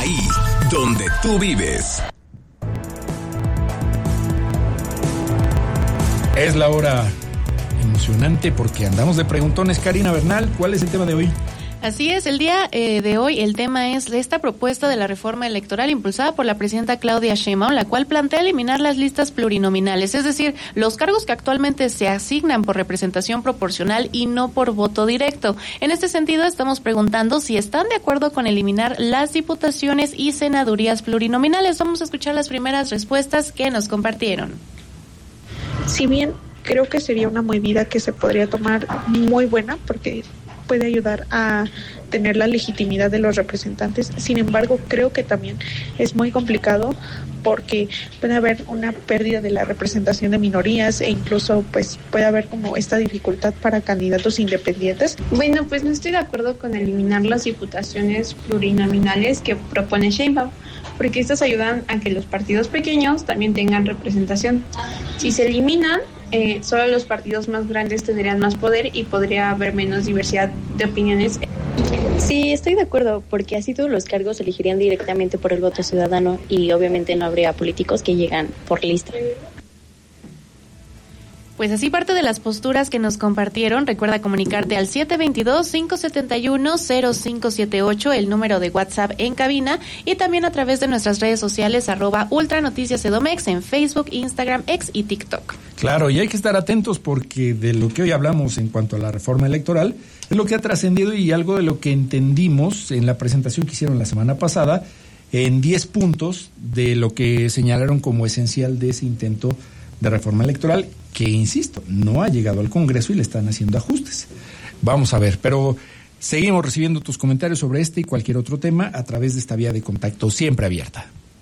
ahí donde tú vives. Es la hora emocionante porque andamos de preguntones. Karina Bernal, ¿cuál es el tema de hoy? Así es, el día de hoy el tema es esta propuesta de la reforma electoral impulsada por la presidenta Claudia Sheinbaum, la cual plantea eliminar las listas plurinominales, es decir, los cargos que actualmente se asignan por representación proporcional y no por voto directo. En este sentido, estamos preguntando si están de acuerdo con eliminar las diputaciones y senadurías plurinominales. Vamos a escuchar las primeras respuestas que nos compartieron. Si bien creo que sería una medida que se podría tomar muy buena porque puede ayudar a tener la legitimidad de los representantes. Sin embargo, creo que también es muy complicado porque puede haber una pérdida de la representación de minorías e incluso pues puede haber como esta dificultad para candidatos independientes. Bueno, pues no estoy de acuerdo con eliminar las diputaciones plurinominales que propone Sheinbaum, porque estas ayudan a que los partidos pequeños también tengan representación. Si se eliminan, solo los partidos más grandes tendrían más poder y podría haber menos diversidad de opiniones. Sí, estoy de acuerdo, porque así todos los cargos se elegirían directamente por el voto ciudadano y obviamente no habría políticos que llegan por lista. Pues así parte de las posturas que nos compartieron. Recuerda comunicarte al 722-571-0578, el número de WhatsApp en cabina, y también a través de nuestras redes sociales @ultranoticiasEDOMEX en Facebook, Instagram, X y TikTok. Claro, y hay que estar atentos porque de lo que hoy hablamos en cuanto a la reforma electoral es lo que ha trascendido y algo de lo que entendimos en la presentación que hicieron la semana pasada en 10 puntos de lo que señalaron como esencial de ese intento de reforma electoral que, insisto, no ha llegado al Congreso y le están haciendo ajustes. Vamos a ver, pero seguimos recibiendo tus comentarios sobre este y cualquier otro tema a través de esta vía de contacto siempre abierta.